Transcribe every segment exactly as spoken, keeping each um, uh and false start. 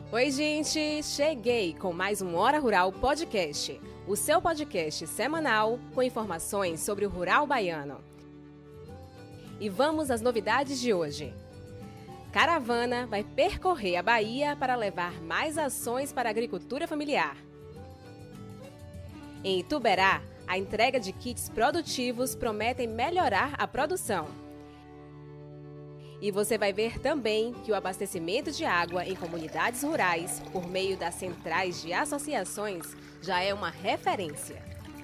Oi, gente! Cheguei com mais um Hora Rural Podcast, o seu podcast semanal com informações sobre o rural baiano. E vamos às novidades de hoje. Caravana vai percorrer a Bahia para levar mais ações para a agricultura familiar. Em Ituberá, a entrega de kits produtivos promete melhorar a produção. E você vai ver também que o abastecimento de água em comunidades rurais, por meio das centrais de associações, já é uma referência.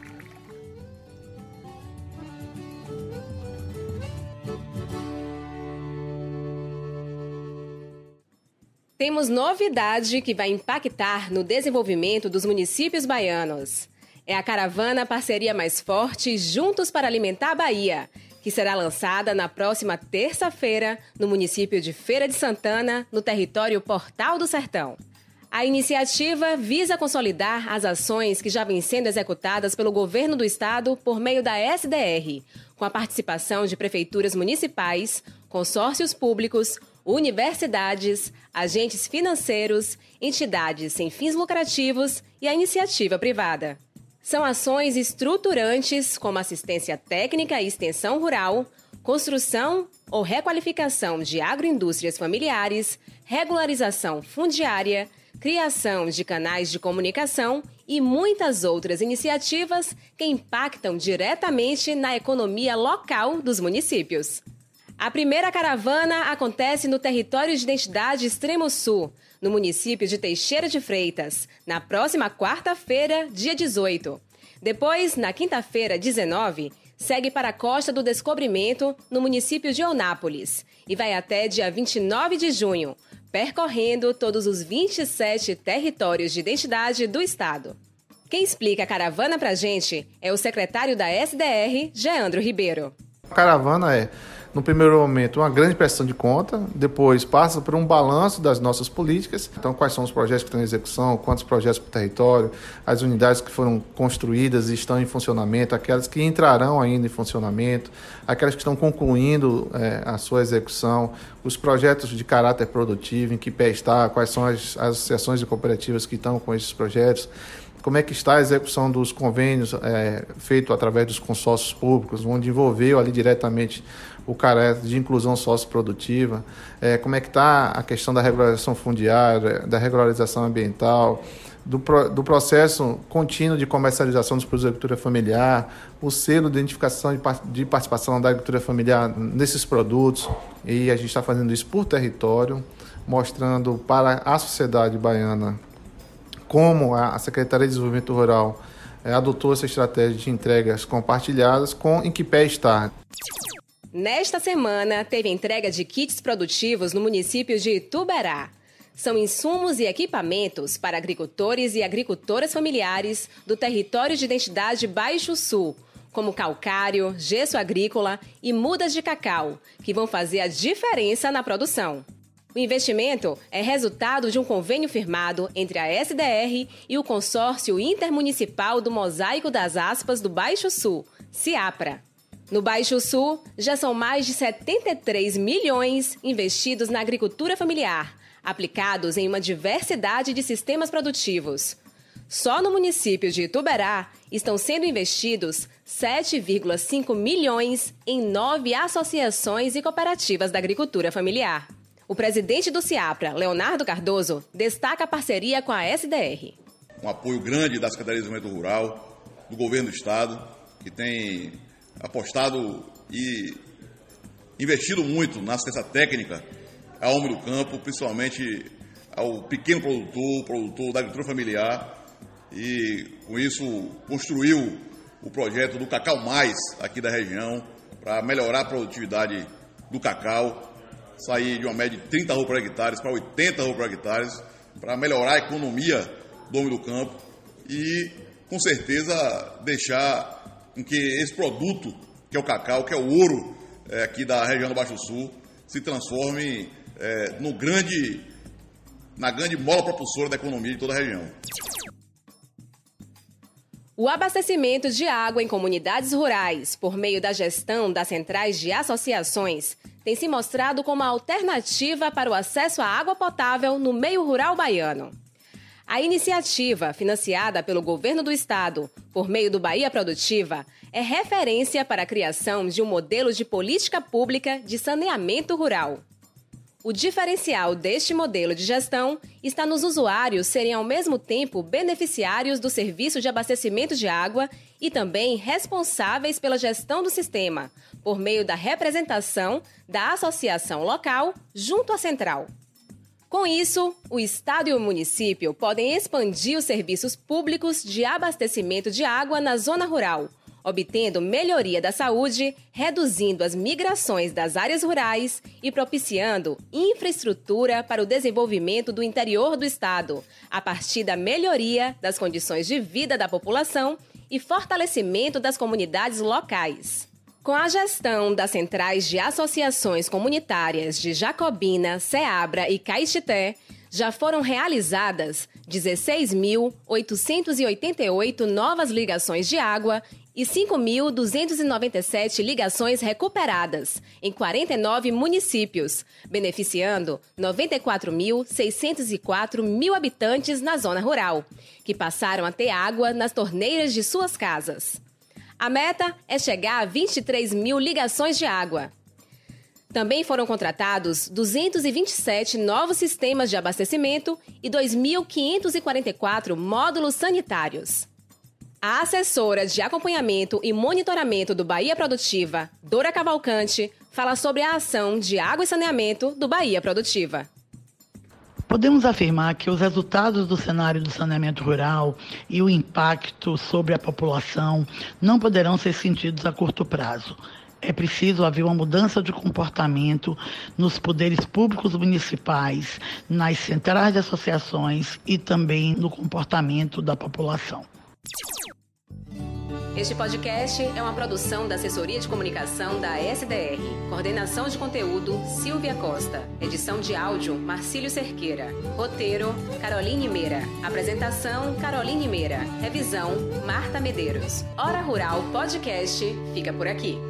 Temos novidade que vai impactar no desenvolvimento dos municípios baianos. É a caravana Parceria Mais Forte Juntos para Alimentar a Bahia, que será lançada na próxima terça-feira no município de Feira de Santana, no território Portal do Sertão. A iniciativa visa consolidar as ações que já vêm sendo executadas pelo governo do estado por meio da S D R, com a participação de prefeituras municipais, consórcios públicos, universidades, agentes financeiros, entidades sem fins lucrativos e a iniciativa privada. São ações estruturantes como assistência técnica e extensão rural, construção ou requalificação de agroindústrias familiares, regularização fundiária, criação de canais de comunicação e muitas outras iniciativas que impactam diretamente na economia local dos municípios. A primeira caravana acontece no território de identidade Extremo Sul, no município de Teixeira de Freitas, na próxima quarta-feira, dia dezoito. Depois, na quinta-feira, dezenove, segue para a Costa do Descobrimento, no município de Eunápolis, e vai até dia vinte e nove de junho, percorrendo todos os vinte e sete territórios de identidade do estado. Quem explica a caravana pra gente é o secretário da S D R, Geandro Ribeiro. A caravana é, no primeiro momento, uma grande prestação de conta, depois passa por um balanço das nossas políticas. Então, quais são os projetos que estão em execução, quantos projetos para o território, as unidades que foram construídas e estão em funcionamento, aquelas que entrarão ainda em funcionamento, aquelas que estão concluindo é, a sua execução, os projetos de caráter produtivo, em que pé está, quais são as, as associações e cooperativas que estão com esses projetos, como é que está a execução dos convênios é, feito através dos consórcios públicos, onde envolveu ali diretamente o caráter de inclusão socioprodutiva, é, como é que está a questão da regularização fundiária, da regularização ambiental, do, pro, do processo contínuo de comercialização dos produtos da agricultura familiar, o selo de identificação de, de participação da agricultura familiar nesses produtos, e a gente está fazendo isso por território, mostrando para a sociedade baiana como a Secretaria de Desenvolvimento Rural é, adotou essa estratégia de entregas compartilhadas com em que pé está. Nesta semana, teve entrega de kits produtivos no município de Ituberá. São insumos e equipamentos para agricultores e agricultoras familiares do território de identidade Baixo Sul, como calcário, gesso agrícola e mudas de cacau, que vão fazer a diferença na produção. O investimento é resultado de um convênio firmado entre a S D R e o Consórcio Intermunicipal do Mosaico das Aspas do Baixo Sul, CIAPRA. No Baixo Sul, já são mais de setenta e três milhões investidos na agricultura familiar, aplicados em uma diversidade de sistemas produtivos. Só no município de Ituberá estão sendo investidos sete vírgula cinco milhões em nove associações e cooperativas da agricultura familiar. O presidente do CIAPRA, Leonardo Cardoso, destaca a parceria com a S D R. Um apoio grande da Secretaria de Desenvolvimento Rural, do Governo do Estado, que tem apostado e investido muito na assistência técnica ao homem do campo, principalmente ao pequeno produtor, produtor da agricultura familiar, e com isso construiu o projeto do Cacau Mais aqui da região, para melhorar a produtividade do cacau, sair de uma média de trinta arroz por hectare para oitenta arroz por hectare, para melhorar a economia do homem do campo e, com certeza, deixar com que esse produto, que é o cacau, que é o ouro é, aqui da região do Baixo Sul, se transforme é, no grande, na grande mola propulsora da economia de toda a região. O abastecimento de água em comunidades rurais, por meio da gestão das centrais de associações, tem se mostrado como uma alternativa para o acesso à água potável no meio rural baiano. A iniciativa, financiada pelo governo do estado, por meio do Bahia Produtiva, é referência para a criação de um modelo de política pública de saneamento rural. O diferencial deste modelo de gestão está nos usuários serem ao mesmo tempo beneficiários do serviço de abastecimento de água e também responsáveis pela gestão do sistema, por meio da representação da associação local junto à central. Com isso, o Estado e o município podem expandir os serviços públicos de abastecimento de água na zona rural, obtendo melhoria da saúde, reduzindo as migrações das áreas rurais e propiciando infraestrutura para o desenvolvimento do interior do estado, a partir da melhoria das condições de vida da população e fortalecimento das comunidades locais. Com a gestão das centrais de associações comunitárias de Jacobina, Ceabra e Caetité, já foram realizadas dezesseis mil oitocentas e oitenta e oito novas ligações de água e cinco mil duzentas e noventa e sete ligações recuperadas em quarenta e nove municípios, beneficiando noventa e quatro mil seiscentos e quatro mil habitantes na zona rural, que passaram a ter água nas torneiras de suas casas. A meta é chegar a vinte e três mil ligações de água. Também foram contratados duzentos e vinte e sete novos sistemas de abastecimento e dois mil quinhentos e quarenta e quatro módulos sanitários. A assessora de acompanhamento e monitoramento do Bahia Produtiva, Dora Cavalcante, fala sobre a ação de água e saneamento do Bahia Produtiva. Podemos afirmar que os resultados do cenário do saneamento rural e o impacto sobre a população não poderão ser sentidos a curto prazo. É preciso haver uma mudança de comportamento nos poderes públicos municipais, nas centrais de associações e também no comportamento da população. Este podcast é uma produção da Assessoria de Comunicação da S D R. Coordenação de conteúdo, Silvia Costa. Edição de áudio, Marcílio Cerqueira. Roteiro, Caroline Meira. Apresentação, Caroline Meira. Revisão, Marta Medeiros. Hora Rural Podcast fica por aqui.